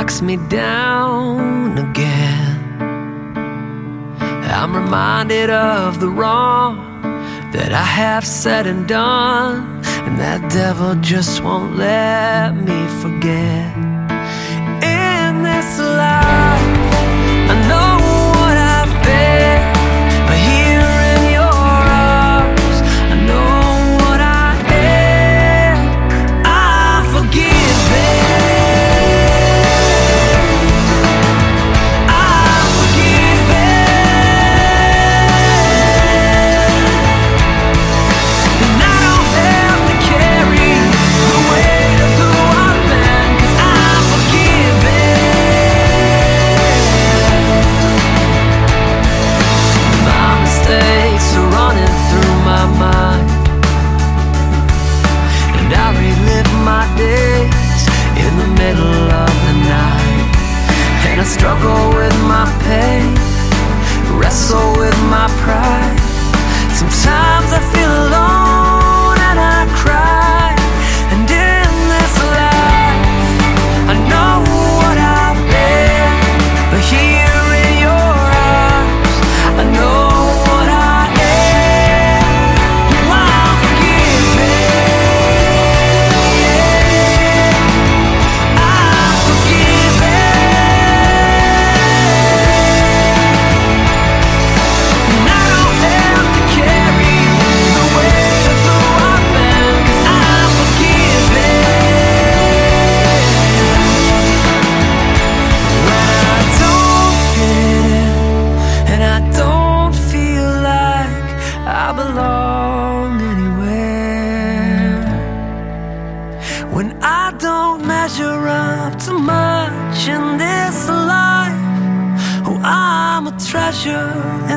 knocks me down again, I'm reminded of the wrong that I have said and done, and that devil just won't let me forget. In this life, I know what I've been, but here in your arms, I know what I am. I'm forgiven. I'm forgiven. And I don't have to carry the weight of who I've been, 'cause I'm forgiven. My mistakes are running through my mind, and I relive my days in the middle of the night. And I struggle with my pain, wrestle with my pride. Sometimes I feel alone and I cry. And in this life, I know what I've been, but here in your arms, I know what I am. I'm forgiven. I'm forgiven. And I don't have to carry the weight of who I've been, 'cause I'm forgiven. When I don't fit in and I don't feel like I belong anywhere, when I don't measure up to much in this life, oh, I'm a treasure